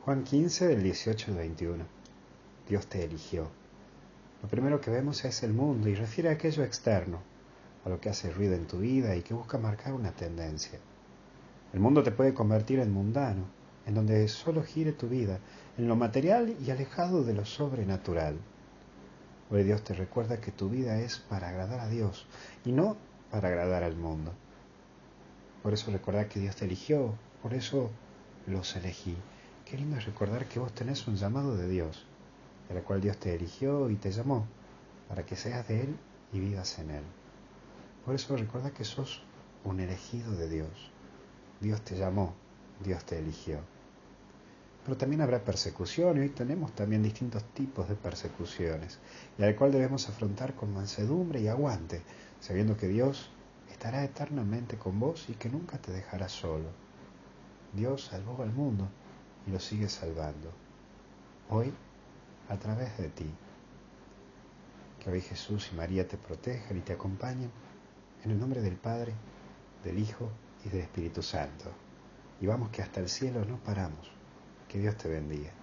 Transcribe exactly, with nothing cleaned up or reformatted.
Juan quince, del dieciocho al veintiuno. Dios te eligió. Lo primero que vemos es el mundo y refiere a aquello externo, a lo que hace ruido en tu vida y que busca marcar una tendencia. El mundo te puede convertir en mundano, en donde solo gire tu vida, en lo material y alejado de lo sobrenatural. Hoy Dios te recuerda que tu vida es para agradar a Dios y no para agradar al mundo. Por eso recordar que Dios te eligió, por eso los elegí. Qué lindo es recordar que vos tenés un llamado de Dios, de la cual Dios te eligió y te llamó, para que seas de Él y vivas en Él. Por eso recuerda que sos un elegido de Dios. Dios te llamó, Dios te eligió. Pero también habrá persecución y hoy tenemos también distintos tipos de persecuciones, y al cual debemos afrontar con mansedumbre y aguante, sabiendo que Dios estará eternamente con vos y que nunca te dejará solo. Dios salvó al mundo y lo sigue salvando. Hoy, a través de ti. Que hoy Jesús y María te protejan y te acompañen en el nombre del Padre, del Hijo y del Espíritu Santo. Y vamos que hasta el cielo no paramos. Que Dios te bendiga.